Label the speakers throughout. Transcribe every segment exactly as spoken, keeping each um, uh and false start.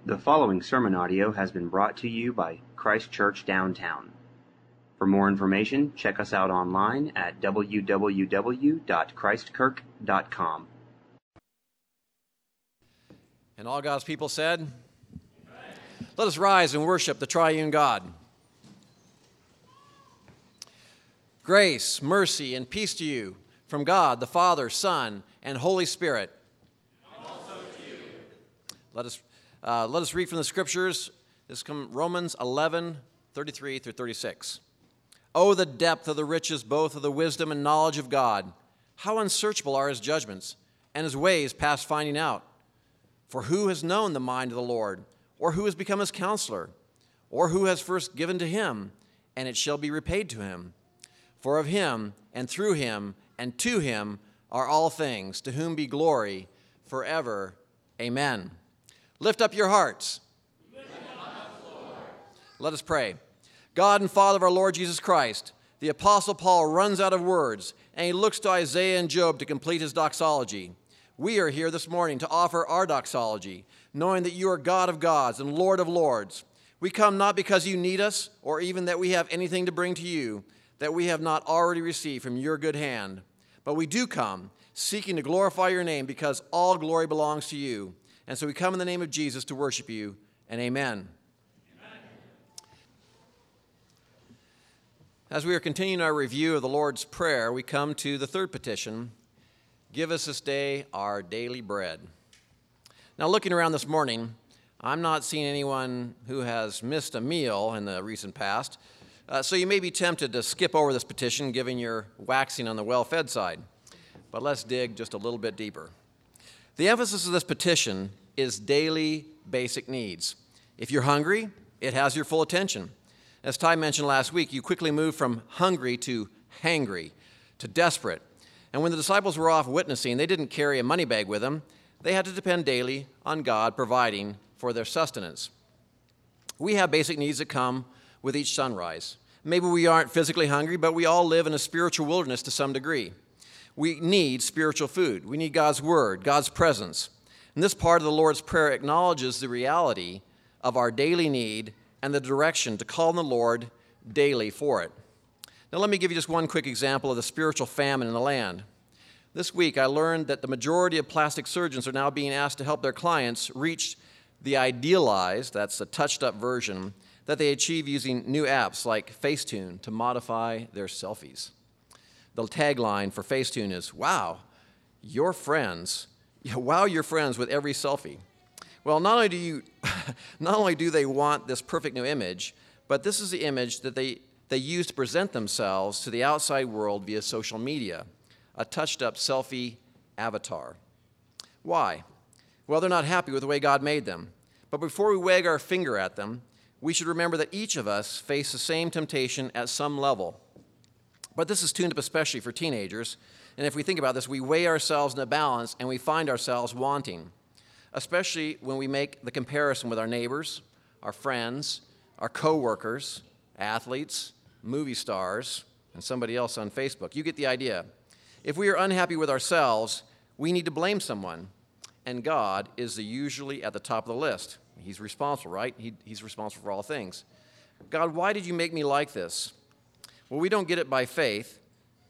Speaker 1: The following sermon audio has been brought to you by Christ Church Downtown. For more information, check us out online at w w w dot christ kirk dot com.
Speaker 2: And all God's people said, Amen. Let us rise and worship the triune God. Grace, mercy, and peace to you from God, the Father, Son, and Holy Spirit.
Speaker 3: And also to you.
Speaker 2: Let us uh, let us read from the Scriptures. This comes Romans eleven, thirty-three through thirty-six. Oh, the depth of the riches both of the wisdom and knowledge of God! How unsearchable are his judgments, and his ways past finding out. For who has known the mind of the Lord, or who has become his counselor, or who has first given to him, and it shall be repaid to him? For of him, and through him, and to him are all things, to whom be glory forever. Amen. Lift up your hearts.
Speaker 3: Lift them up, Lord.
Speaker 2: Let us pray. God and Father of our Lord Jesus Christ, the Apostle Paul runs out of words, and he looks to Isaiah and Job to complete his doxology. We are here this morning to offer our doxology, knowing that you are God of gods and Lord of lords. We come not because you need us, or even that we have anything to bring to you that we have not already received from your good hand. But we do come, seeking to glorify your name, because all glory belongs to you. And so we come in the name of Jesus to worship you, and amen. As we are continuing our review of the Lord's Prayer, we come to the third petition, give us this day our daily bread. Now, looking around this morning, I'm not seeing anyone who has missed a meal in the recent past, uh, so you may be tempted to skip over this petition, given your waxing on the well-fed side. But let's dig just a little bit deeper. The emphasis of this petition is daily basic needs. If you're hungry, it has your full attention. As Ty mentioned last week, you quickly move from hungry to hangry, to desperate. And when the disciples were off witnessing, they didn't carry a money bag with them. They had to depend daily on God providing for their sustenance. We have basic needs that come with each sunrise. Maybe we aren't physically hungry, but we all live in a spiritual wilderness to some degree. We need spiritual food. We need God's word, God's presence. And this part of the Lord's Prayer acknowledges the reality of our daily need and the direction to call on the Lord daily for it. Now let me give you just one quick example of the spiritual famine in the land. This week I learned that the majority of plastic surgeons are now being asked to help their clients reach the idealized, that's the touched-up version, that they achieve using new apps like Facetune to modify their selfies. The tagline for Facetune is, wow, your friends, wow your friends with every selfie. Well, not only do you, not only do they want this perfect new image, but this is the image that they, they use to present themselves to the outside world via social media, a touched-up selfie avatar. Why? Well, they're not happy with the way God made them. But before we wag our finger at them, we should remember that each of us face the same temptation at some level. But this is tuned up especially for teenagers, and if we think about this, we weigh ourselves in a balance and we find ourselves wanting, especially when we make the comparison with our neighbors, our friends, our co-workers, athletes, movie stars, and somebody else on Facebook. You get the idea. If we are unhappy with ourselves, we need to blame someone, and God is the usually at the top of the list. He's responsible, right? He, he's responsible for all things. God, why did you make me like this? Well, we don't get it by faith,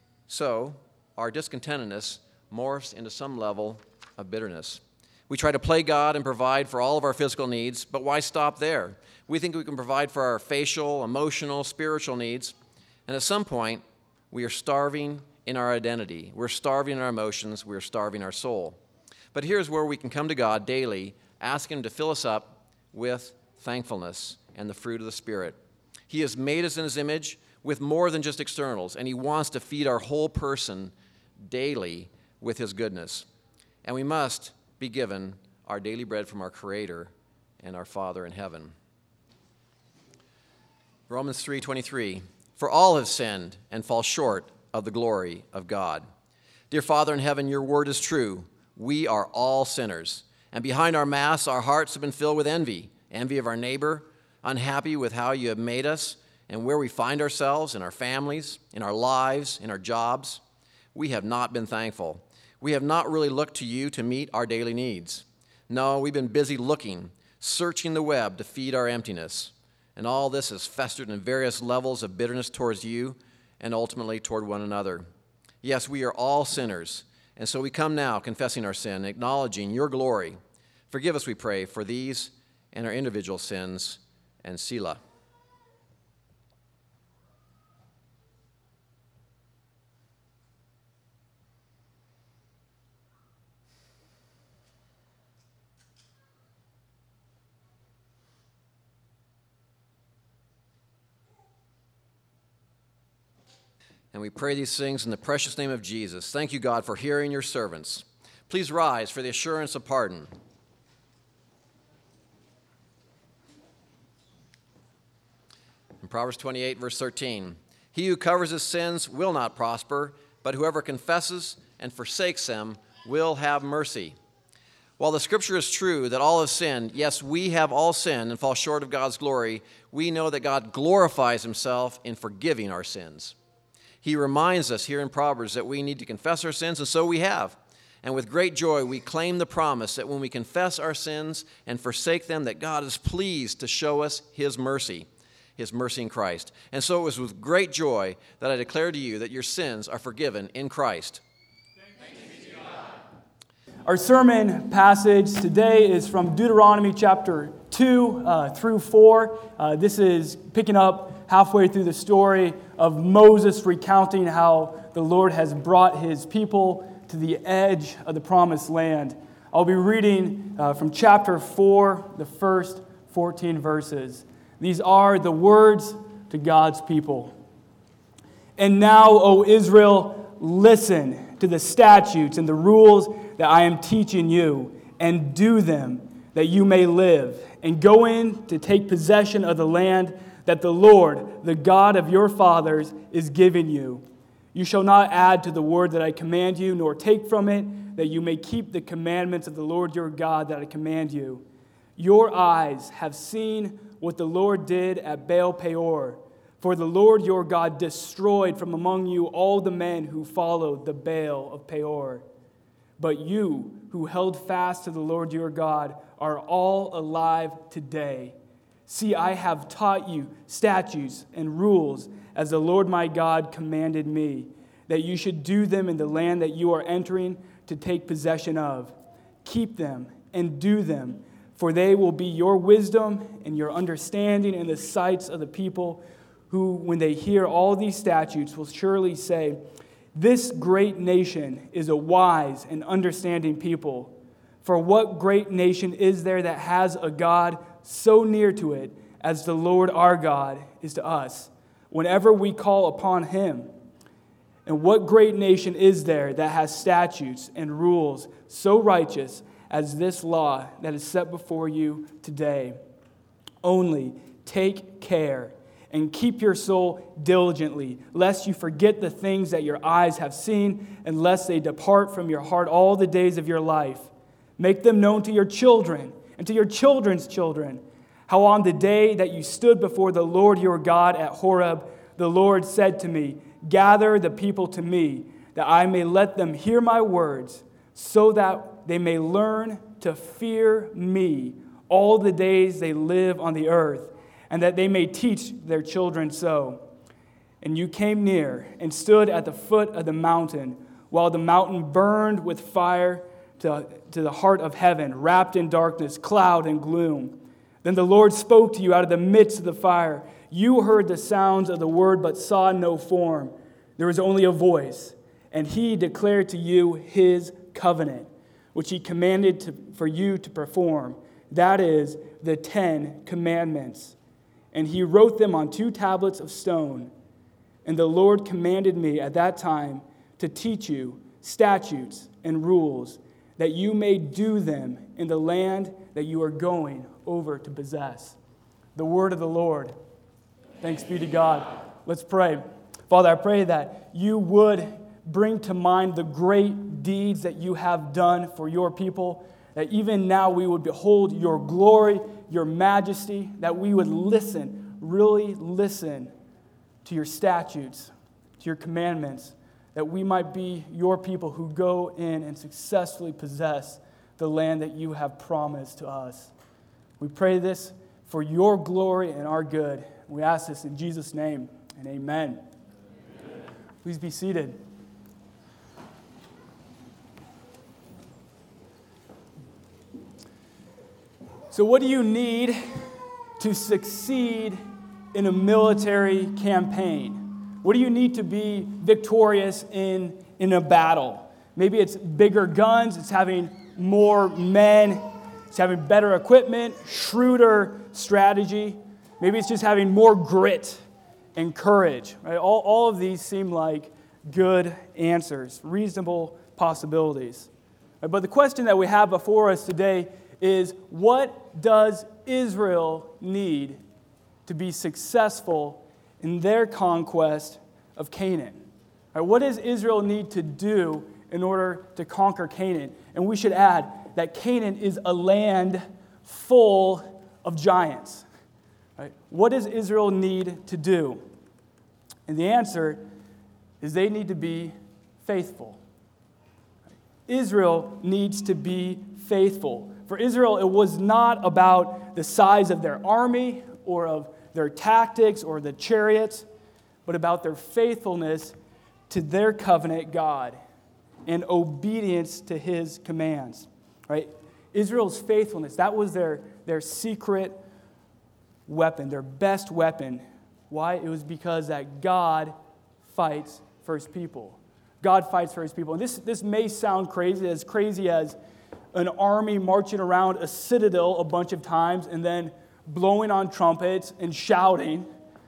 Speaker 2: so our discontentedness morphs into some level of bitterness. We try to play God and provide for all of our physical needs, but why stop there? We think we can provide for our facial, emotional, spiritual needs, and at some point, we are starving in our identity. We're starving in our emotions. We're starving our soul. But here's where we can come to God daily, ask Him to fill us up with thankfulness and the fruit of the Spirit. He has made us in His image with more than just externals, and He wants to feed our whole person daily with His goodness. And we must be given our daily bread from our Creator and our Father in heaven. Romans three twenty-three, for all have sinned and fall short of the glory of God. Dear Father in heaven, your word is true. We are all sinners. And behind our masks, our hearts have been filled with envy, envy of our neighbor, unhappy with how you have made us and where we find ourselves in our families, in our lives, in our jobs. We have not been thankful. We have not really looked to you to meet our daily needs. No, we've been busy looking searching the web to feed our emptiness. And all this has festered in various levels of bitterness towards you and ultimately toward one another. Yes, we are all sinners, and so we come now confessing our sin, acknowledging your glory. Forgive us, we pray, for these and our individual sins, and Selah. And we pray these things in the precious name of Jesus. Thank you, God, for hearing your servants. Please rise for the assurance of pardon. In Proverbs twenty-eight, verse thirteen, he who covers his sins will not prosper, but whoever confesses and forsakes them will have mercy. While the scripture is true that all have sinned, yes, we have all sinned and fall short of God's glory, we know that God glorifies himself in forgiving our sins. He reminds us here in Proverbs that we need to confess our sins, and so we have. And with great joy, we claim the promise that when we confess our sins and forsake them, that God is pleased to show us his mercy, his mercy in Christ. And so it was with great joy that I declare to you that your sins are forgiven in Christ.
Speaker 4: Our sermon passage today is from Deuteronomy chapter two uh, through four. Uh, this is picking up halfway through the story of Moses recounting how the Lord has brought his people to the edge of the promised land. I'll be reading uh, from chapter four, the first fourteen verses. These are the words to God's people. And now, O Israel, listen to the statutes and the rules that I am teaching you, and do them, that you may live, and go in to take possession of the land that the Lord, the God of your fathers, is giving you. You shall not add to the word that I command you, nor take from it, that you may keep the commandments of the Lord your God that I command you. Your eyes have seen what the Lord did at Baal Peor, for the Lord your God destroyed from among you all the men who followed the Baal of Peor. But you who held fast to the Lord your God are all alive today. See, I have taught you statutes and rules as the Lord my God commanded me, that you should do them in the land that you are entering to take possession of. Keep them and do them, for they will be your wisdom and your understanding in the sights of the people who, when they hear all these statutes, will surely say, this great nation is a wise and understanding people. For what great nation is there that has a God so near to it as the Lord our God is to us, whenever we call upon him? And what great nation is there that has statutes and rules so righteous as this law that is set before you today? Only take care and keep your soul diligently, lest you forget the things that your eyes have seen, and lest they depart from your heart all the days of your life. Make them known to your children and to your children's children, how on the day that you stood before the Lord your God at Horeb, the Lord said to me, gather the people to me, that I may let them hear my words, so that they may learn to fear me all the days they live on the earth, and that they may teach their children so. And you came near and stood at the foot of the mountain, while the mountain burned with fire to, to the heart of heaven, wrapped in darkness, cloud, and gloom. Then the Lord spoke to you out of the midst of the fire. You heard the sounds of the word, but saw no form. There was only a voice. And he declared to you his covenant, which he commanded to, for you to perform. That is, the Ten Commandments. And he wrote them on two tablets of stone. And the Lord commanded me at that time to teach you statutes and rules, that you may do them in the land that you are going over to possess. The word of the Lord. Thanks be to God. Let's pray. Father, I pray that you would bring to mind the great deeds that you have done for your people, that even now we would behold your glory, your majesty, that we would listen, really listen to your statutes, to your commandments, that we might be your people who go in and successfully possess the land that you have promised to us. We pray this for your glory and our good. We ask this in Jesus' name, and amen. Amen. Please be seated. So what do you need to succeed in a military campaign? What do you need to be victorious in, in a battle? Maybe it's bigger guns, it's having more men, it's having better equipment, shrewder strategy. Maybe it's just having more grit and courage. Right? All, all of these seem like good answers, reasonable possibilities. Right? But the question that we have before us today is, what does Israel need to be successful in their conquest of Canaan? Right, what does Israel need to do in order to conquer Canaan? And we should add that Canaan is a land full of giants. Right? What does Israel need to do? And the answer is they need to be faithful. Israel needs to be faithful. For Israel, it was not about the size of their army or of their tactics or the chariots, but about their faithfulness to their covenant God and obedience to his commands. Right? Israel's faithfulness, that was their, their secret weapon, their best weapon. Why? It was because that God fights for his people. God fights for his people. And this, this may sound crazy, as crazy as an army marching around a citadel a bunch of times and then blowing on trumpets and shouting,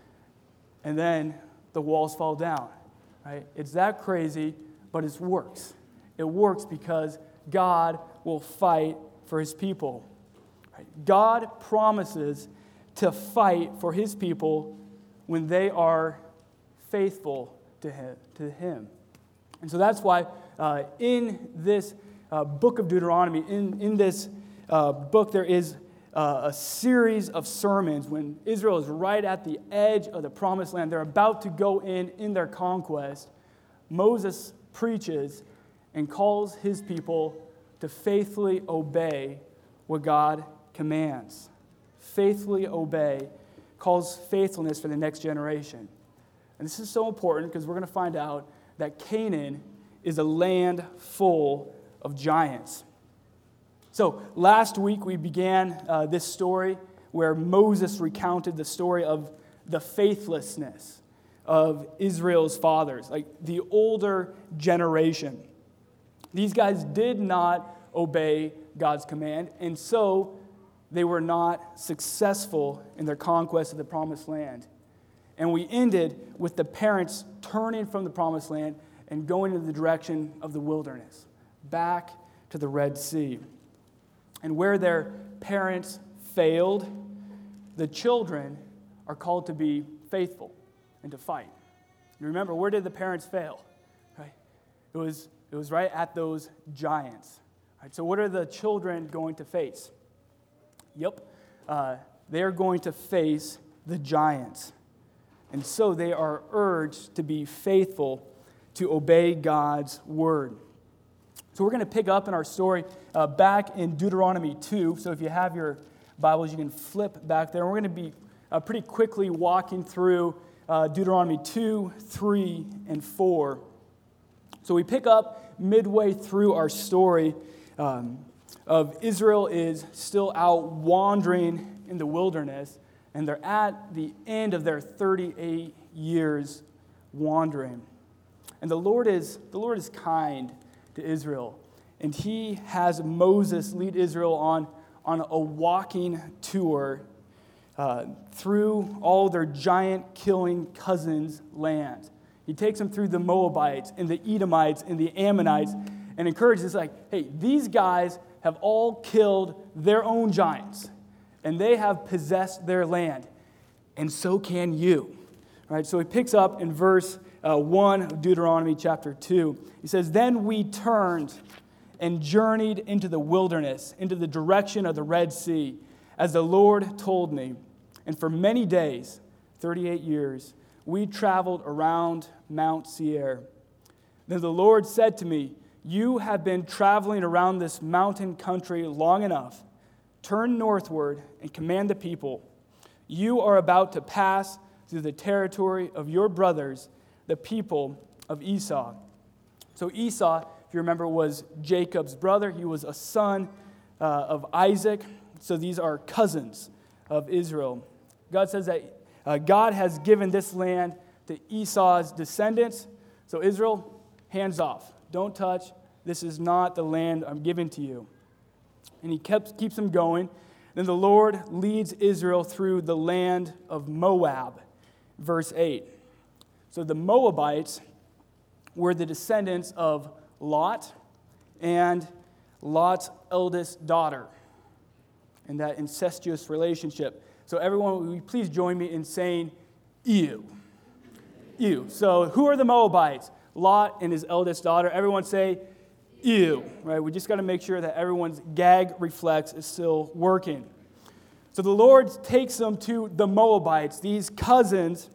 Speaker 4: and then the walls fall down. Right? It's that crazy, but it works. It works because God will fight for his people. Right? God promises to fight for his people when they are faithful to him. To him. And so that's why uh, in this uh, book of Deuteronomy, in, in this uh, book, there is uh, a series of sermons when Israel is right at the edge of the promised land. They're about to go in in their conquest. Moses preaches and calls his people to faithfully obey what God commands. Faithfully obey, calls faithfulness for the next generation. And this is so important because we're going to find out that Canaan is a land full of giants. So last week we began uh, this story where Moses recounted the story of the faithlessness of Israel's fathers, like the older generation. These guys did not obey God's command, and so they were not successful in their conquest of the promised land. And we ended with the parents turning from the promised land and going in the direction of the wilderness, back to the Red Sea. And where their parents failed, the children are called to be faithful and to fight. And remember, where did the parents fail? Right? It was, it was right at those giants. Right? So what are the children going to face? Yep, uh, they are going to face the giants. And so they are urged to be faithful, to obey God's word. So we're going to pick up in our story uh, back in Deuteronomy two. So if you have your Bibles, you can flip back there. And we're going to be uh, pretty quickly walking through uh, Deuteronomy two, three, and four. So we pick up midway through our story um, of Israel is still out wandering in the wilderness, and they're at the end of their thirty-eight years wandering. And the Lord is the Lord is kind to Israel, and he has Moses lead Israel on, on a walking tour uh, through all their giant-killing cousins' lands. He takes them through the Moabites and the Edomites and the Ammonites and encourages, like, hey, these guys have all killed their own giants, and they have possessed their land, and so can you. All right, so he picks up in verse uh, one of Deuteronomy chapter two. He says, "Then we turned and journeyed into the wilderness, into the direction of the Red Sea, as the Lord told me. And for many days, thirty-eight years, we traveled around Mount Seir. Then the Lord said to me, 'You have been traveling around this mountain country long enough. turn northward and command the people, you are about to pass through the territory of your brothers, the people of Esau. So Esau, if you remember, was Jacob's brother. He was a son uh, of Isaac. So these are cousins of Israel. God says that uh, God has given this land to Esau's descendants. So Israel, hands off. Don't touch. This is not the land I'm giving to you. And he kept, keeps them going. Then the Lord leads Israel through the land of Moab. Verse eight. So the Moabites were the descendants of Lot and Lot's eldest daughter in that incestuous relationship. So everyone, will you please join me in saying, ew. Ew. So who are the Moabites? Lot and his eldest daughter. Everyone say, ew. Right? We just got to make sure that everyone's gag reflex is still working. So the Lord takes them to the Moabites, these cousins,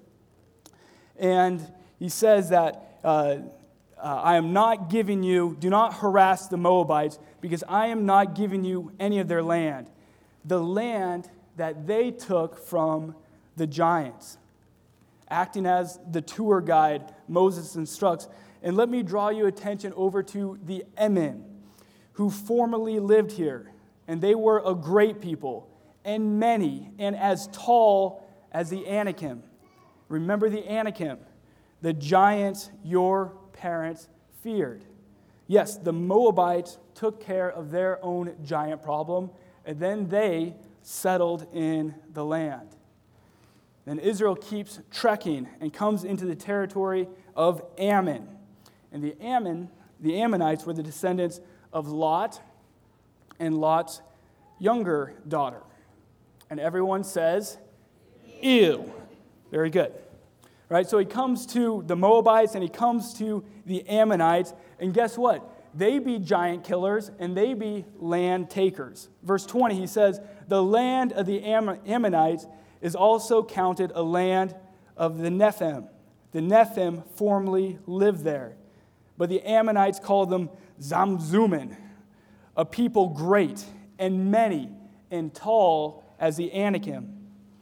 Speaker 4: and he says that uh, uh, I am not giving you, do not harass the Moabites, because I am not giving you any of their land. The land that they took from the giants. Acting as the tour guide, Moses instructs. And let me draw your attention over to the Emin, who formerly lived here. And they were a great people, and many, and as tall as the Anakim. Remember the Anakim, the giants your parents feared. Yes, the Moabites took care of their own giant problem, and then they settled in the land. Then Israel keeps trekking and comes into the territory of Ammon. And the Ammon, the Ammonites were the descendants of Lot and Lot's younger daughter. And everyone says, ew. Very good. Right? So he comes to the Moabites and he comes to the Ammonites. And guess what? They be giant killers and they be land takers. Verse twenty, he says, the land of the Am- Ammonites is also counted a land of the Nephilim. The Nephilim formerly lived there. But the Ammonites called them Zamzummim, a people great and many and tall as the Anakim.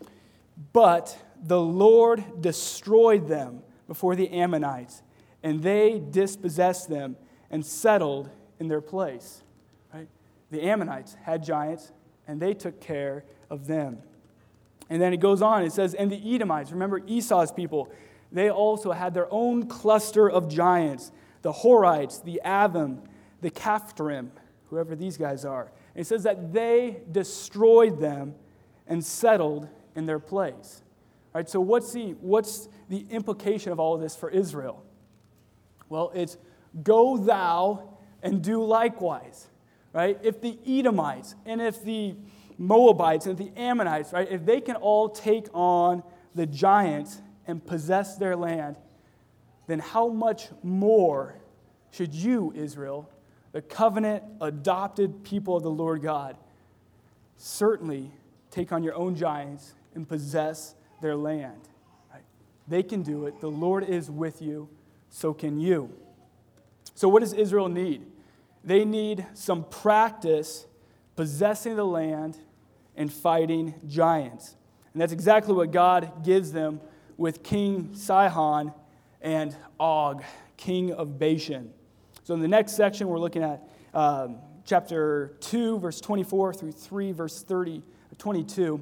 Speaker 4: But the Lord destroyed them before the Ammonites, and they dispossessed them and settled in their place. Right? The Ammonites had giants, and they took care of them. And then it goes on, it says, and the Edomites, remember Esau's people, they also had their own cluster of giants, the Horites, the Avim, the Caphtorim, whoever these guys are. And it says that they destroyed them and settled in their place. All right, so what's the, what's the implication of all of this for Israel? Well, it's go thou and do likewise. Right? If the Edomites and if the Moabites and the Ammonites, right, if they can all take on the giants and possess their land, then how much more should you, Israel, the covenant adopted people of the Lord God, certainly take on your own giants and possess their land? Right? They can do it. The Lord is with you. So can you. So what does Israel need? They need some practice possessing the land and fighting giants. And that's exactly what God gives them with King Sihon and Og, king of Bashan. So in the next section, we're looking at um, chapter two, verse twenty-four through three, verse thirty, twenty-two,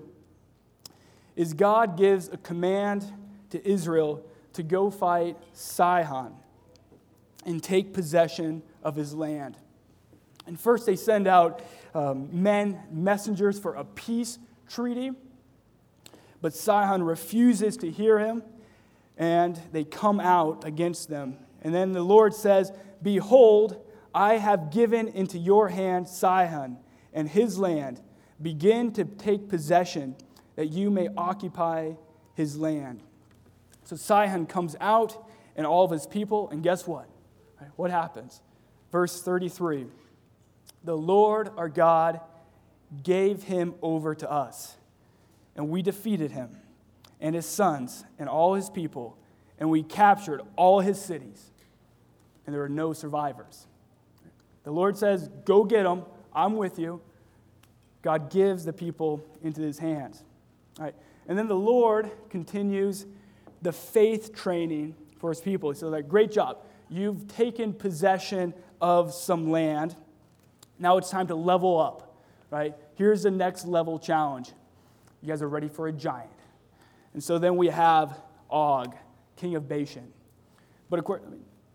Speaker 4: is God gives a command to Israel to go fight Sihon and take possession of his land. And first they send out um, men, messengers for a peace treaty. But Sihon refuses to hear him, and they come out against them. And then the Lord says, behold, I have given into your hand Sihon and his land. Begin to take possession, that you may occupy his land. So Sihon comes out and all of his people, and guess what? What happens? Verse thirty-three. The Lord our God gave him over to us, and we defeated him and his sons and all his people, and we captured all his cities, and there were no survivors. The Lord says, go get them. I'm with you. God gives the people into his hands. All right. And then the Lord continues the faith training for his people. So like, great job. You've taken possession of some land. Now it's time to level up, right? Here's the next level challenge. You guys are ready for a giant. And so then we have Og, king of Bashan. But of course,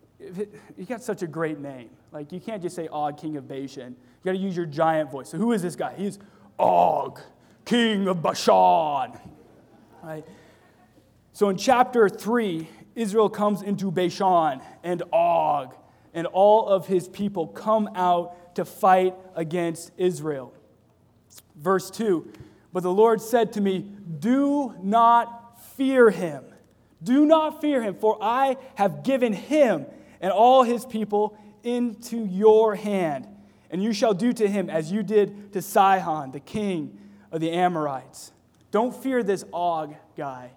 Speaker 4: he got such a great name. Like, you can't just say Og, king of Bashan. You got to use your giant voice. So who is this guy? He's Og, king of Bashan. Right? So in chapter three, Israel comes into Bashan, and Og and all of his people come out to fight against Israel. Verse two, but the Lord said to me, do not fear him. Do not fear him, for I have given him and all his people into your hand. And you shall do to him as you did to Sihon, the king of the Amorites. Don't fear this Og guy.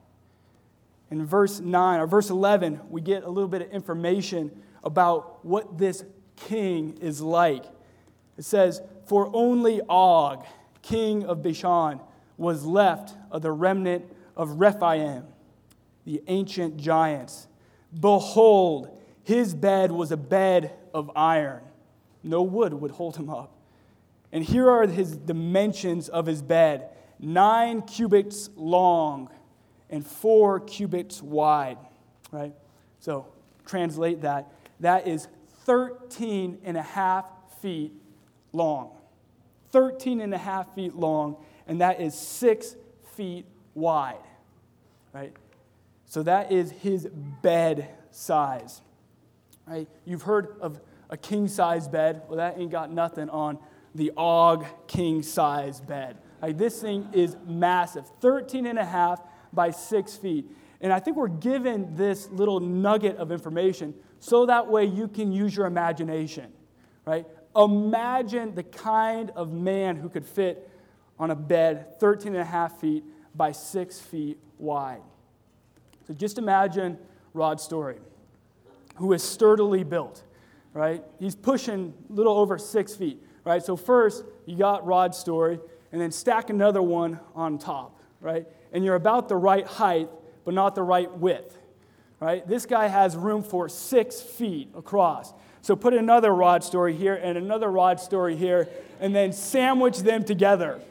Speaker 4: In verse nine or verse eleven, we get a little bit of information about what this king is like. It says, for only Og, king of Bashan, was left of the remnant of Rephaim, the ancient giants. Behold, his bed was a bed of iron. No wood would hold him up. And here are his dimensions of his bed. Nine cubits long and four cubits wide. Right? So translate that. That is thirteen and a half feet long. thirteen and a half feet long, and that is six feet wide. Right? So that is his bed size. Right? You've heard of a king-size bed. Well, that ain't got nothing on the Og king-size bed. Right? This thing is massive, thirteen and a half by six feet. And I think we're given this little nugget of information so that way you can use your imagination. Right? Imagine the kind of man who could fit on a bed thirteen and a half feet by six feet wide. So just imagine Rod Story, who is sturdily built, right? He's pushing a little over six feet, right? So first, you got Rod Story, and then stack another one on top, right? And you're about the right height, but not the right width, right? This guy has room for six feet across. So put another Rod Story here and another Rod Story here, and then sandwich them together.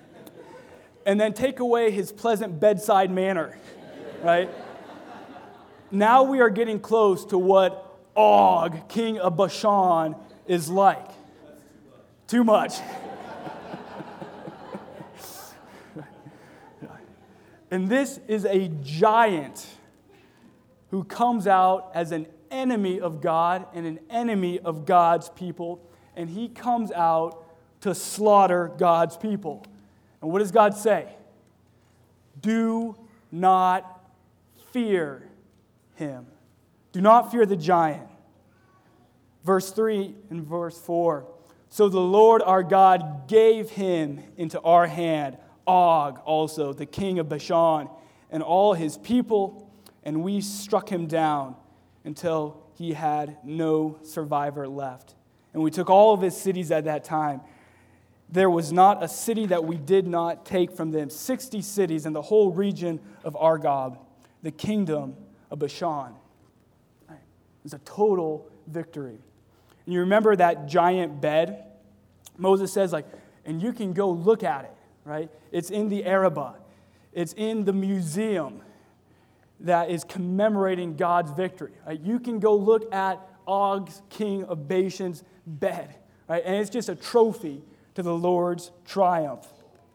Speaker 4: And then take away his pleasant bedside manner, right? Now we are getting close to what Og, king of Bashan, is like. Too much. And this is a giant who comes out as an enemy of God and an enemy of God's people. And he comes out to slaughter God's people. And what does God say? Do not fear him. Do not fear the giant. Verse three and verse four. So the Lord our God gave him into our hand, Og also, the king of Bashan, and all his people, and we struck him down until he had no survivor left. And we took all of his cities at that time. There was not a city that we did not take from them. Sixty cities in the whole region of Argob, the kingdom of Bashan. It was a total victory. And you remember that giant bed? Moses says, like, and you can go look at it, right? It's in the Arabah. It's in the museum that is commemorating God's victory. Right? You can go look at Og's, king of Bashan's bed, right? And it's just a trophy to the Lord's triumph.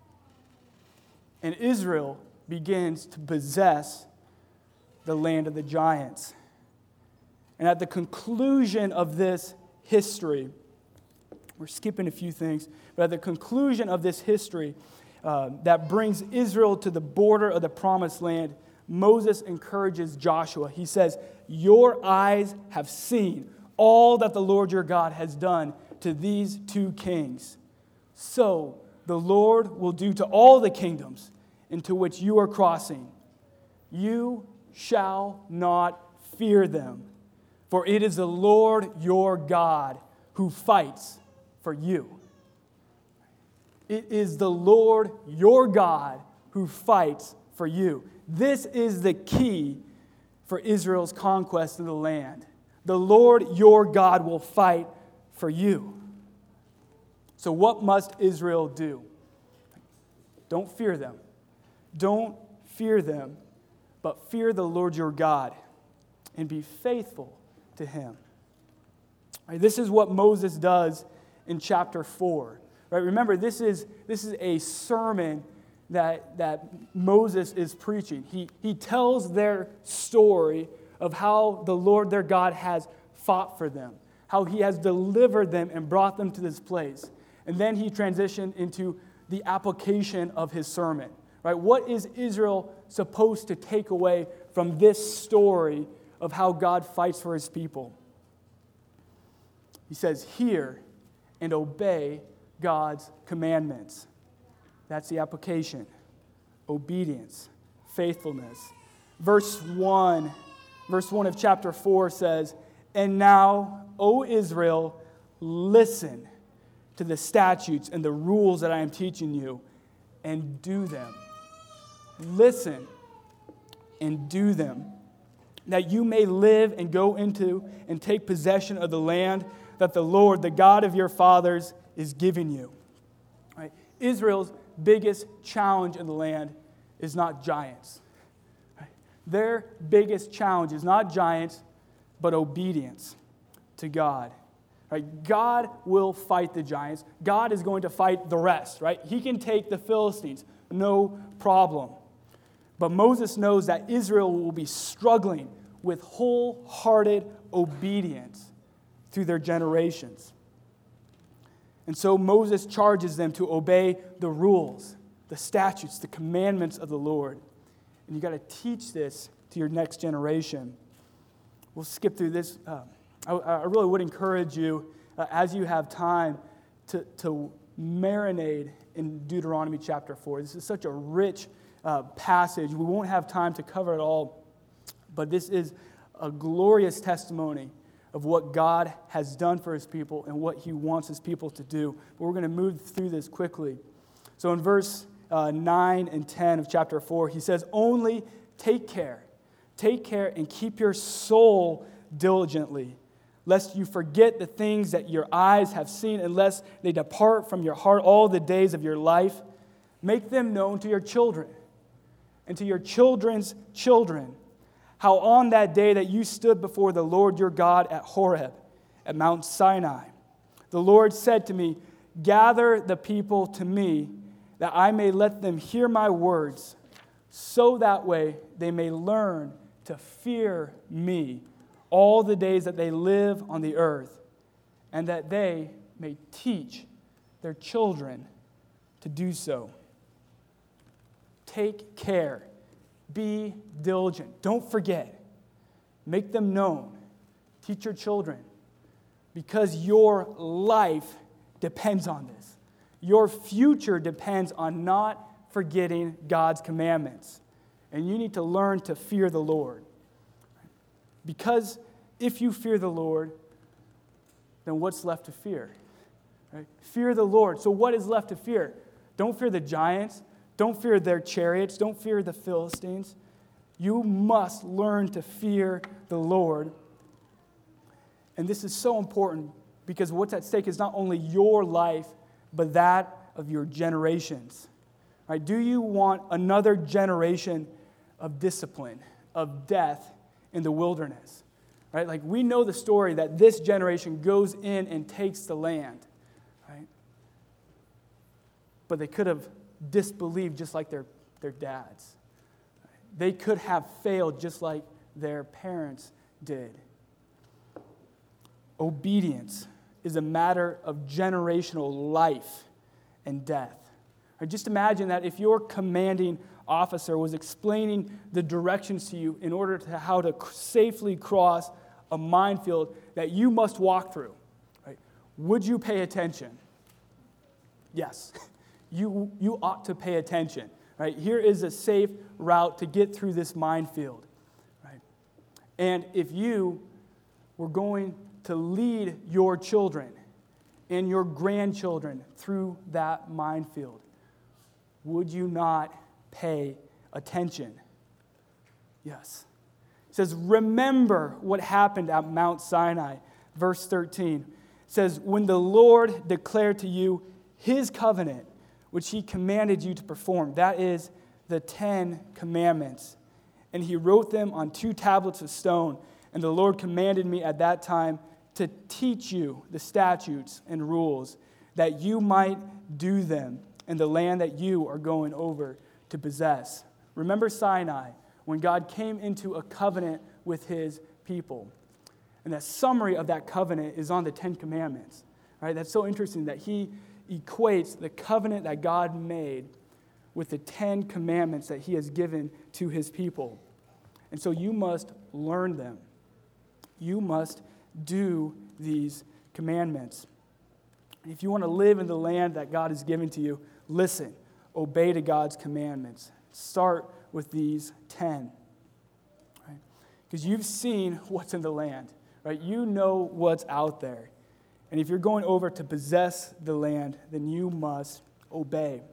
Speaker 4: And Israel begins to possess the land of the giants. And at the conclusion of this history, we're skipping a few things, but at the conclusion of this history uh, that brings Israel to the border of the promised land, Moses encourages Joshua. He says, your eyes have seen all that the Lord your God has done to these two kings. So the Lord will do to all the kingdoms into which you are crossing. You shall not fear them, for it is the Lord your God who fights for you. It is the Lord your God who fights for you. This is the key for Israel's conquest of the land. The Lord your God will fight for you. So what must Israel do? Don't fear them. Don't fear them, but fear the Lord your God and be faithful to him. Right, this is what Moses does in chapter four. Right, remember, this is, this is a sermon that, that Moses is preaching. He, he tells their story of how the Lord their God has fought for them, how he has delivered them and brought them to this place. And then he transitioned into the application of his sermon. Right? What is Israel supposed to take away from this story of how God fights for his people? He says, hear and obey God's commandments. That's the application. Obedience, faithfulness. Verse one, verse one of chapter four says, and now, O Israel, listen to the statutes and the rules that I am teaching you, and do them. Listen and do them, that you may live and go into and take possession of the land that the Lord, the God of your fathers, is giving you. Right? Israel's biggest challenge in the land is not giants. Right? Their biggest challenge is not giants, but obedience to God. Right? God will fight the giants. God is going to fight the rest. Right? He can take the Philistines, no problem. But Moses knows that Israel will be struggling with wholehearted obedience through their generations. And so Moses charges them to obey the rules, the statutes, the commandments of the Lord. And you've got to teach this to your next generation. We'll skip through this. Uh, I, I really would encourage you, uh, as you have time, to, to marinate in Deuteronomy chapter four. This is such a rich uh, passage. We won't have time to cover it all, but this is a glorious testimony of what God has done for his people and what he wants his people to do. But we're going to move through this quickly. So in verse uh, nine and ten of chapter four, he says, only take care. Take care and keep your soul diligently, lest you forget the things that your eyes have seen, unless they depart from your heart all the days of your life. Make them known to your children and to your children's children, how on that day that you stood before the Lord your God at Horeb, at Mount Sinai, the Lord said to me, gather the people to me, that I may let them hear my words, so that way they may learn to fear me all the days that they live on the earth, and that they may teach their children to do so. Take care. Be diligent. Don't forget. Make them known. Teach your children. Because your life depends on this. Your future depends on not forgetting God's commandments. And you need to learn to fear the Lord. Because if you fear the Lord, then what's left to fear? Right? Fear the Lord. So what is left to fear? Don't fear the giants. Don't fear their chariots. Don't fear the Philistines. You must learn to fear the Lord. And this is so important because what's at stake is not only your life, but that of your generations. Right? Do you want another generation of discipline, of death in the wilderness? Right? Like we know the story that this generation goes in and takes the land. Right? But they could have disbelieved just like their, their dads. They could have failed just like their parents did. Obedience is a matter of generational life and death. Or just imagine that if your commanding officer was explaining the directions to you in order to how to safely cross a minefield that you must walk through, right? Would you pay attention? Yes. You, you ought to pay attention, right? Here is a safe route to get through this minefield, right? And if you were going to lead your children and your grandchildren through that minefield. Would you not pay attention? Yes. It says, remember what happened at Mount Sinai. Verse thirteen. It says, when the Lord declared to you his covenant, which he commanded you to perform. That is the Ten Commandments. And he wrote them on two tablets of stone. And the Lord commanded me at that time to teach you the statutes and rules, that you might do them in the land that you are going over to possess. Remember Sinai, when God came into a covenant with his people. And the summary of that covenant is on the Ten Commandments. Right? That's so interesting that he equates the covenant that God made with the Ten Commandments that he has given to his people. And so you must learn them. You must do these commandments. If you want to live in the land that God has given to you, listen, obey to God's commandments. Start with these ten. Right? Because you've seen what's in the land. Right? You know what's out there. And if you're going over to possess the land, then you must obey.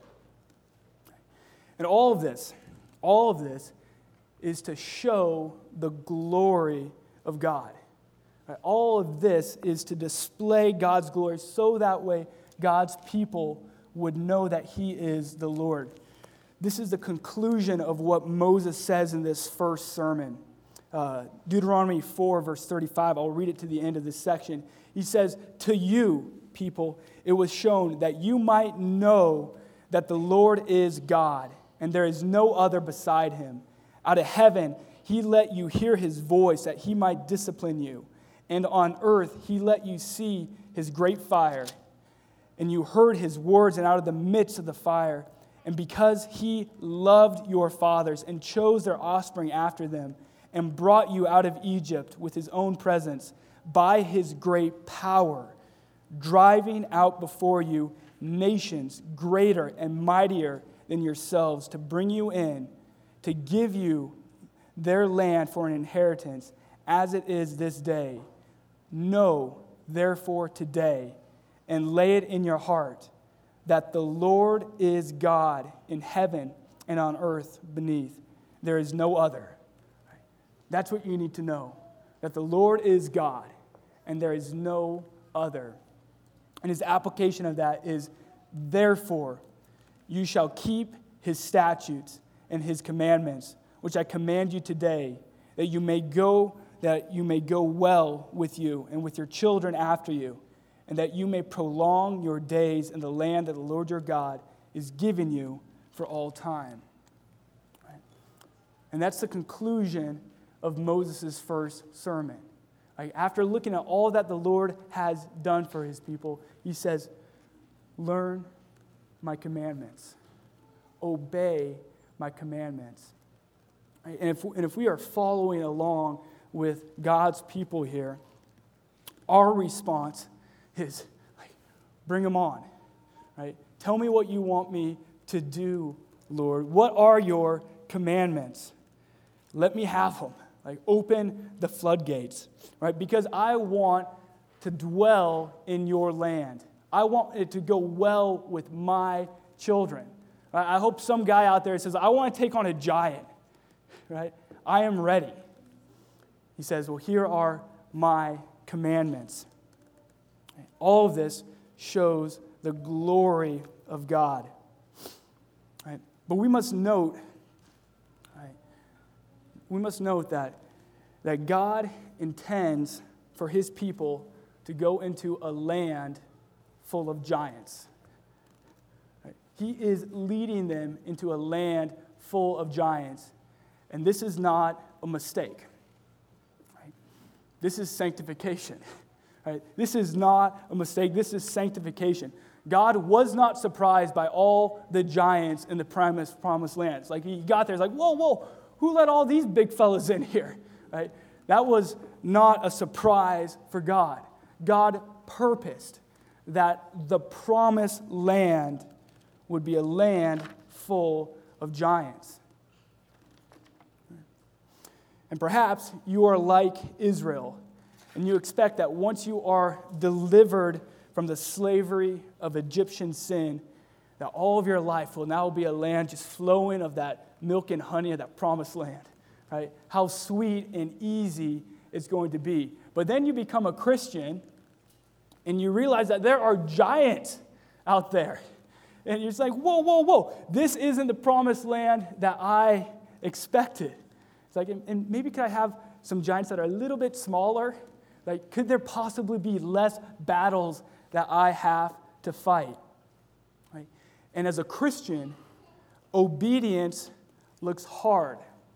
Speaker 4: And all of this, all of this is to show the glory of God. Right? All of this is to display God's glory so that way God's people would know that he is the Lord. This is the conclusion of what Moses says in this first sermon. Uh, Deuteronomy four, verse thirty-five, I'll read it to the end of this section. He says, to you, people, it was shown that you might know that the Lord is God, and there is no other beside him. Out of heaven, he let you hear his voice, that he might discipline you. And on earth, he let you see his great fire. And you heard his words, and out of the midst of the fire. And because he loved your fathers and chose their offspring after them, and brought you out of Egypt with his own presence, by his great power, driving out before you nations greater and mightier than yourselves, to bring you in, to give you their land for an inheritance, as it is this day. Know, therefore, today, and lay it in your heart, that the Lord is God in heaven and on earth beneath. There is no other. That's what you need to know, that the Lord is God, and there is no other. And his application of that is, therefore, you shall keep his statutes and his commandments, which I command you today, that you may go, that you may go well with you and with your children after you, and that you may prolong your days in the land that the Lord your God is giving you for all time. Right? And that's the conclusion of Moses' first sermon. Like, after looking at all that the Lord has done for his people, he says, learn my commandments. Obey my commandments. Right? And if, and if we are following along with God's people here, our response is, like, bring them on. Right? Tell me what you want me to do, Lord. What are your commandments? Let me have them. Like, open the floodgates, right? Because I want to dwell in your land. I want it to go well with my children. Right? I hope some guy out there says, I want to take on a giant, right? I am ready. He says, well, here are my commandments. All of this shows the glory of God. Right? But we must note, right, we must note that, that God intends for his people to go into a land full of giants. Right? He is leading them into a land full of giants. And this is not a mistake. Right? This is sanctification. Right? This is not a mistake. This is sanctification. God was not surprised by all the giants in the promised, promised lands. Like, he got there, he's like, whoa, whoa, who let all these big fellas in here? Right? That was not a surprise for God. God purposed that the promised land would be a land full of giants. And perhaps you are like Israel, and you expect that once you are delivered from the slavery of Egyptian sin, that all of your life will now be a land just flowing of that milk and honey of that promised land, right? How sweet and easy it's going to be. But then you become a Christian and you realize that there are giants out there. And you're just like, whoa, whoa, whoa. This isn't the promised land that I expected. It's like, and maybe could I have some giants that are a little bit smaller? Like, could there possibly be less battles that I have to fight? Right? And as a Christian, obedience looks hard.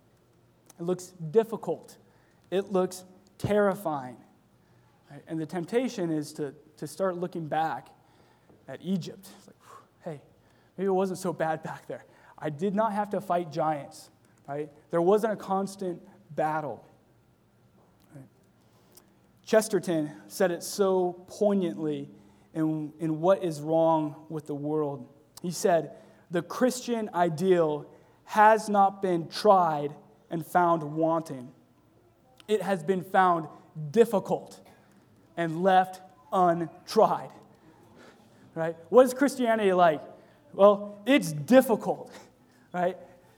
Speaker 4: It looks difficult. It looks terrifying. Right? And the temptation is to, to start looking back at Egypt. It's like, hey, maybe it wasn't so bad back there. I did not have to fight giants. Right? There wasn't a constant battle. Right? Chesterton said it so poignantly in, in What is Wrong with the World. He said, the Christian ideal has not been tried and found wanting. It has been found difficult and left untried. Right? What is Christianity like? Well, it's difficult, right?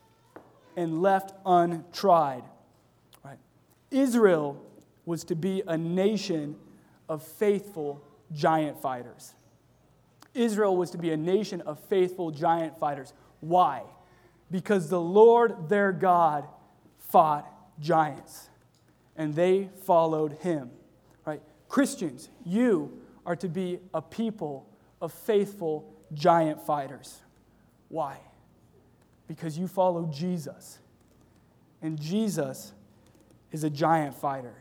Speaker 4: And left untried. Right? Israel was to be a nation of faithful giant fighters. Israel was to be a nation of faithful giant fighters. Why? Because the Lord their God fought giants, and they followed him. Right? Christians, you are to be a people of faithful giant fighters. Why? Because you follow Jesus, and Jesus is a giant fighter.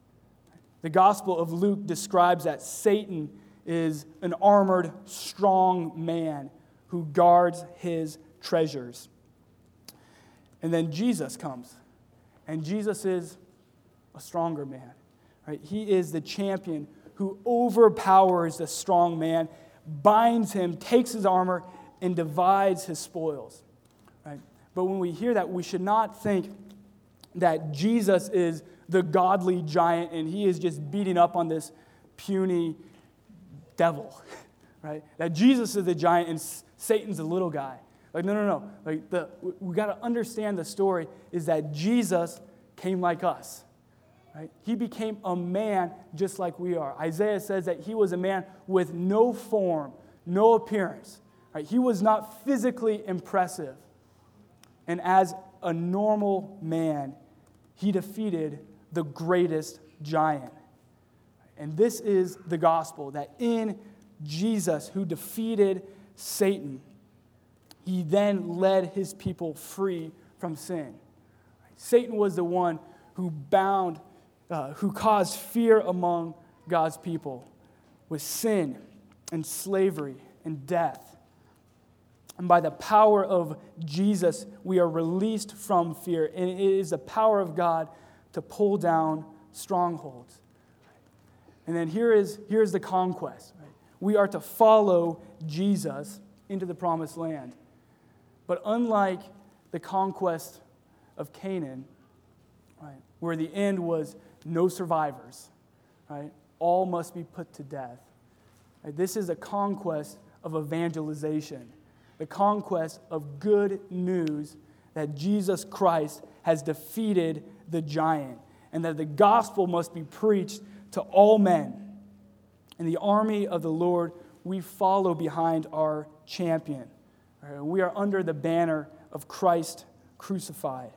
Speaker 4: The Gospel of Luke describes that Satan is an armored, strong man who guards his treasures. And then Jesus comes, and Jesus is a stronger man. Right? He is the champion who overpowers the strong man, binds him, takes his armor, and divides his spoils. Right? But when we hear that, we should not think that Jesus is the godly giant and he is just beating up on this puny devil. Right? That Jesus is the giant and Satan's the little guy. Like, no, no, no. Like, the, we got to understand the story is that Jesus came like us. Right? He became a man just like we are. Isaiah says that he was a man with no form, no appearance. Right? He was not physically impressive. And as a normal man, he defeated the greatest giant. And this is the gospel, that in Jesus, who defeated Satan, he then led his people free from sin. Satan was the one who bound, uh, who caused fear among God's people with sin and slavery and death. And by the power of Jesus, we are released from fear. And it is the power of God to pull down strongholds. And then here is, here is the conquest. Right? We are to follow Jesus into the promised land. But unlike the conquest of Canaan, right, where the end was no survivors, right, all must be put to death. Right? This is a conquest of evangelization, the conquest of good news that Jesus Christ has defeated the giant, and that the gospel must be preached to all men. In the army of the Lord, we follow behind our champion. Right? We are under the banner of Christ crucified.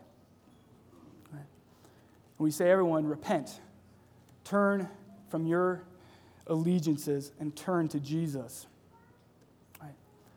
Speaker 4: Right? We say, everyone, repent. Turn from your allegiances and turn to Jesus. Right?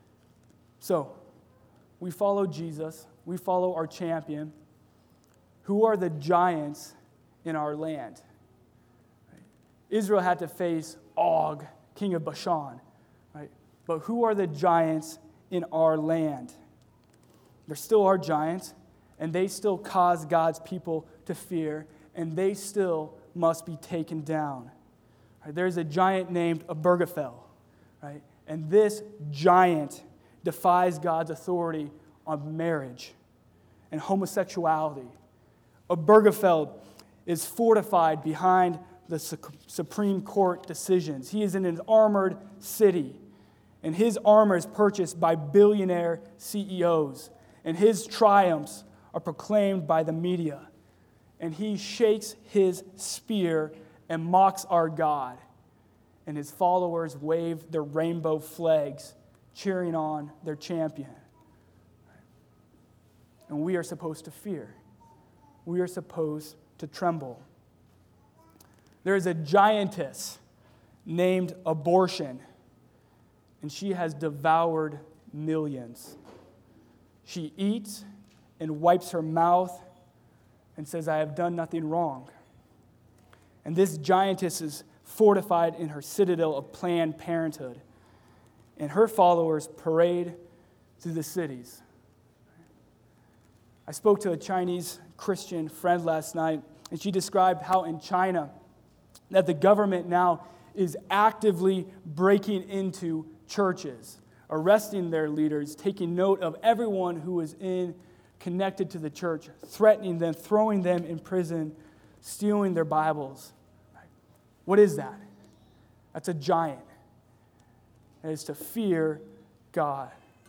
Speaker 4: So, we follow Jesus. We follow our champion. Who are the giants in our land? Right? Israel had to face Og, king of Bashan. Right? But who are the giants in our land? There still are giants, and they still cause God's people to fear, and they still must be taken down. Right? There's a giant named Obergefell, right? And this giant defies God's authority on marriage and homosexuality. Obergefell is fortified behind the su- Supreme Court decisions. He is in an armored city, and his armor is purchased by billionaire C E Os, and his triumphs are proclaimed by the media. And he shakes his spear and mocks our God, and his followers wave their rainbow flags, cheering on their champion. And we are supposed to fear. We are supposed to tremble. There is a giantess named abortion, and she has devoured millions. She eats and wipes her mouth and says, I have done nothing wrong. And this giantess is fortified in her citadel of Planned Parenthood, and her followers parade through the cities. I spoke to a Chinese Christian friend last night, and she described how in China that the government now is actively breaking into churches, arresting their leaders, taking note of everyone who is in connected to the church, threatening them, throwing them in prison, stealing their Bibles. What is that? That's a giant. It is to fear God.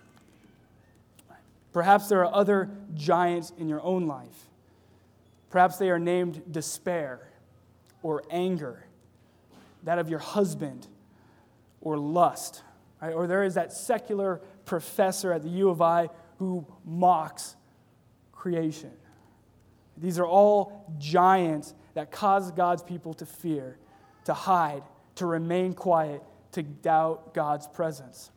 Speaker 4: Perhaps there are other giants in your own life. Perhaps they are named despair or anger, that of your husband, or lust. Right? Or there is that secular professor at the U of I who mocks creation. These are all giants that cause God's people to fear, to hide, to remain quiet, to doubt God's presence.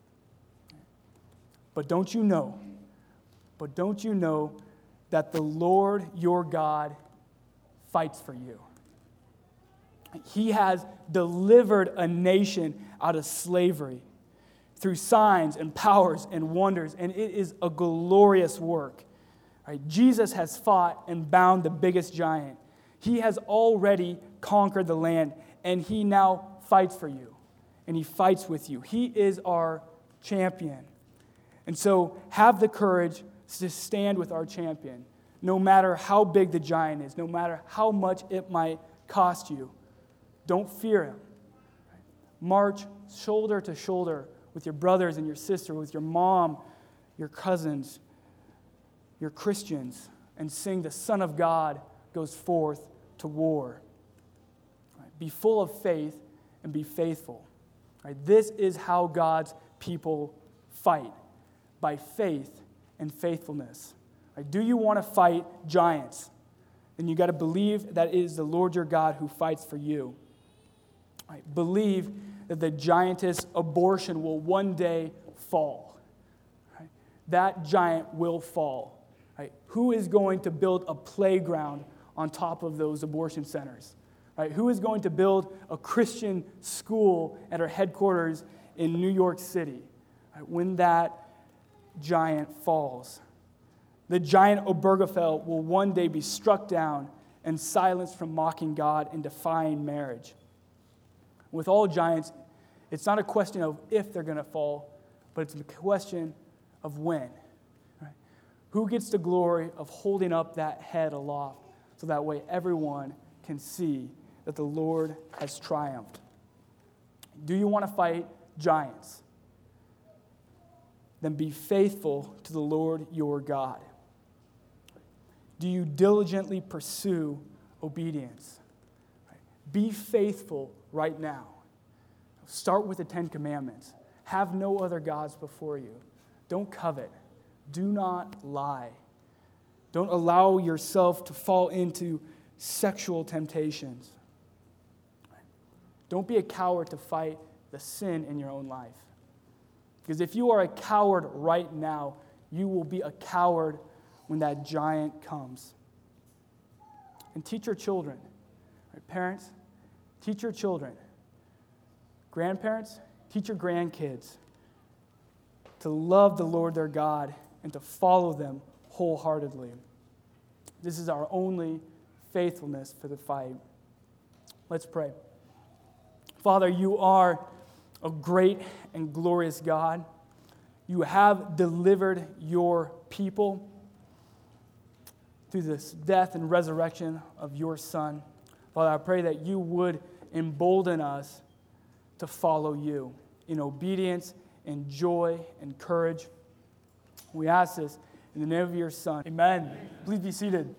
Speaker 4: But don't you know, but don't you know that the Lord your God fights for you? He has delivered a nation out of slavery through signs and powers and wonders, and it is a glorious work. Right? Jesus has fought and bound the biggest giant. He has already conquered the land, and he now fights for you, and he fights with you. He is our champion. And so have the courage to stand with our champion, no matter how big the giant is, no matter how much it might cost you. Don't fear him. March shoulder to shoulder with your brothers and your sister, with your mom, your cousins, your Christians, and sing the Son of God goes forth to war. Be full of faith and be faithful. This is how God's people fight, by faith and faithfulness. Do you want to fight giants? Then you got to believe that it is the Lord your God who fights for you. Right? Believe that the giantess abortion will one day fall. Right? That giant will fall. Right? Who is going to build a playground on top of those abortion centers? Right? Who is going to build a Christian school at our headquarters in New York City? Right? When that giant falls, the giant Obergefell will one day be struck down and silenced from mocking God and defying marriage. With all giants, it's not a question of if they're going to fall, but it's a question of when. Right? Who gets the glory of holding up that head aloft so that way everyone can see that the Lord has triumphed? Do you want to fight giants? Then be faithful to the Lord your God. Do you diligently pursue obedience? Be faithful right now. Start with the Ten Commandments. Have no other gods before you. Don't covet. Do not lie. Don't allow yourself to fall into sexual temptations. Don't be a coward to fight the sin in your own life. Because if you are a coward right now, you will be a coward when that giant comes. And teach your children. Right, parents, teach your children. Grandparents, teach your grandkids to love the Lord their God and to follow them wholeheartedly. This is our only faithfulness for the fight. Let's pray. Father, you are a great and glorious God. You have delivered your people through this death and resurrection of your Son. Father, I pray that you would embolden us to follow you in obedience and joy and courage. We ask this in the name of your Son. Amen. Amen. Please be seated.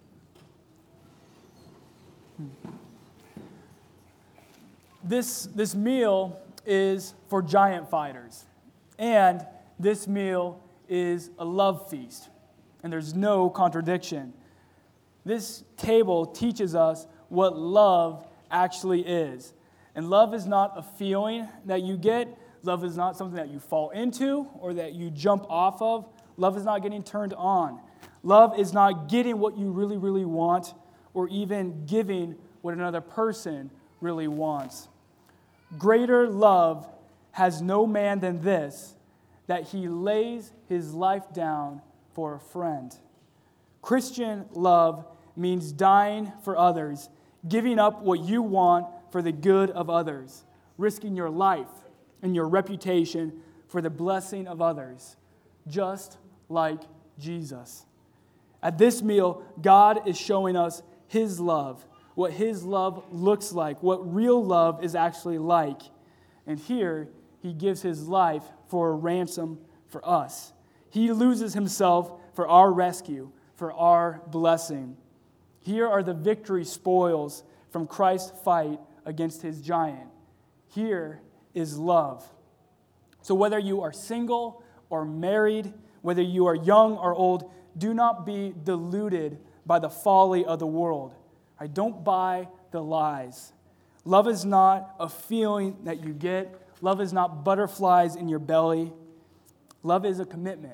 Speaker 4: This, this meal is for giant fighters, and this meal is a love feast, and there's no contradiction. This table teaches us what love actually is, and love is not a feeling that you get. Love is not something that you fall into or that you jump off of. Love is not getting turned on. Love is not getting what you really, really want or even giving what another person really wants. Greater love has no man than this, that he lays his life down for a friend. Christian love means dying for others, giving up what you want for the good of others, risking your life and your reputation for the blessing of others, just like Jesus. At this meal, God is showing us his love, what his love looks like, what real love is actually like. And here, he gives his life for a ransom for us. He loses himself for our rescue, for our blessing. Here are the victory spoils from Christ's fight against his giant. Here is love. So whether you are single or married, whether you are young or old, do not be deluded by the folly of the world. I don't buy the lies. Love is not a feeling that you get. Love is not butterflies in your belly. Love is a commitment,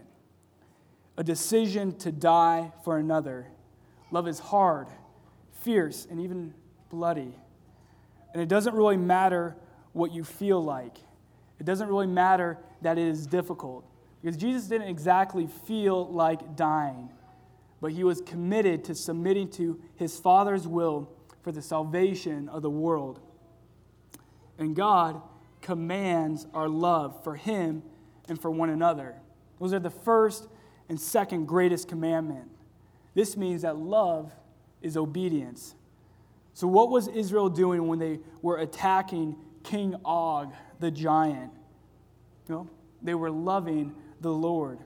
Speaker 4: a decision to die for another. Love is hard, fierce, and even bloody. And it doesn't really matter what you feel like. It doesn't really matter that it is difficult. Because Jesus didn't exactly feel like dying, but he was committed to submitting to his Father's will for the salvation of the world. And God commands our love for him and for one another. Those are the first and second greatest commandment. This means that love is obedience. So what was Israel doing when they were attacking King Og, the giant? You know, they were loving the Lord.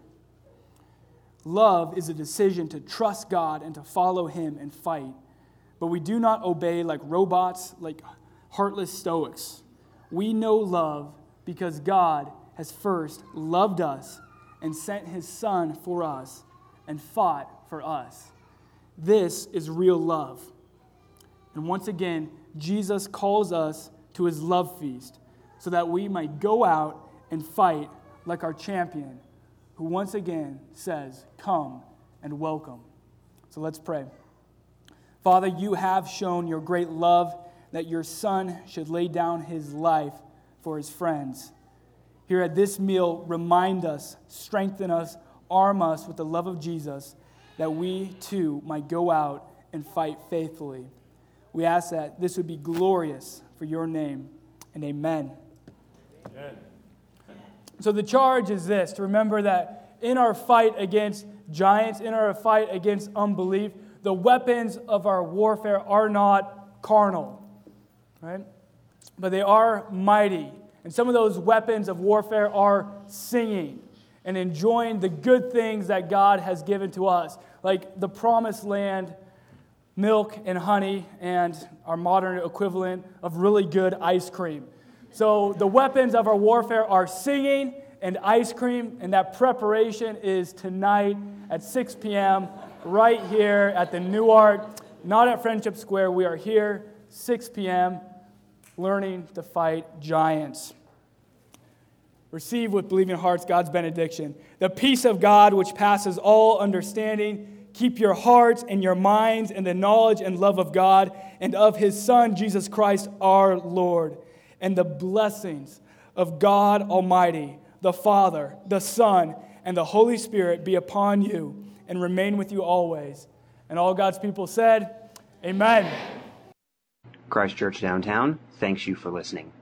Speaker 4: Love is a decision to trust God and to follow him and fight. But we do not obey like robots, like heartless stoics. We know love because God has first loved us and sent his Son for us and fought for us. This is real love. And once again, Jesus calls us to his love feast so that we might go out and fight like our champion, who once again says, "Come and welcome." So let's pray. Father, you have shown your great love that your Son should lay down his life for his friends. Here at this meal, remind us, strengthen us, arm us with the love of Jesus, that we too might go out and fight faithfully. We ask that this would be glorious for your name, and amen.
Speaker 3: Amen.
Speaker 4: So the charge is this, to remember that in our fight against giants, in our fight against unbelief, the weapons of our warfare are not carnal, right? But they are mighty. And some of those weapons of warfare are singing and enjoying the good things that God has given to us, like the promised land, milk and honey, and our modern equivalent of really good ice cream. So the weapons of our warfare are singing and ice cream, and that preparation is tonight at six p.m. right here at the Newark, not at Friendship Square. We are here, six p.m., learning to fight giants. Receive with believing hearts God's benediction. The peace of God, which passes all understanding, keep your hearts and your minds in the knowledge and love of God and of his Son, Jesus Christ, our Lord. And the blessings of God Almighty, the Father, the Son, and the Holy Spirit be upon you and remain with you always. And all God's people said, Amen.
Speaker 1: Christ Church Downtown thanks you for listening.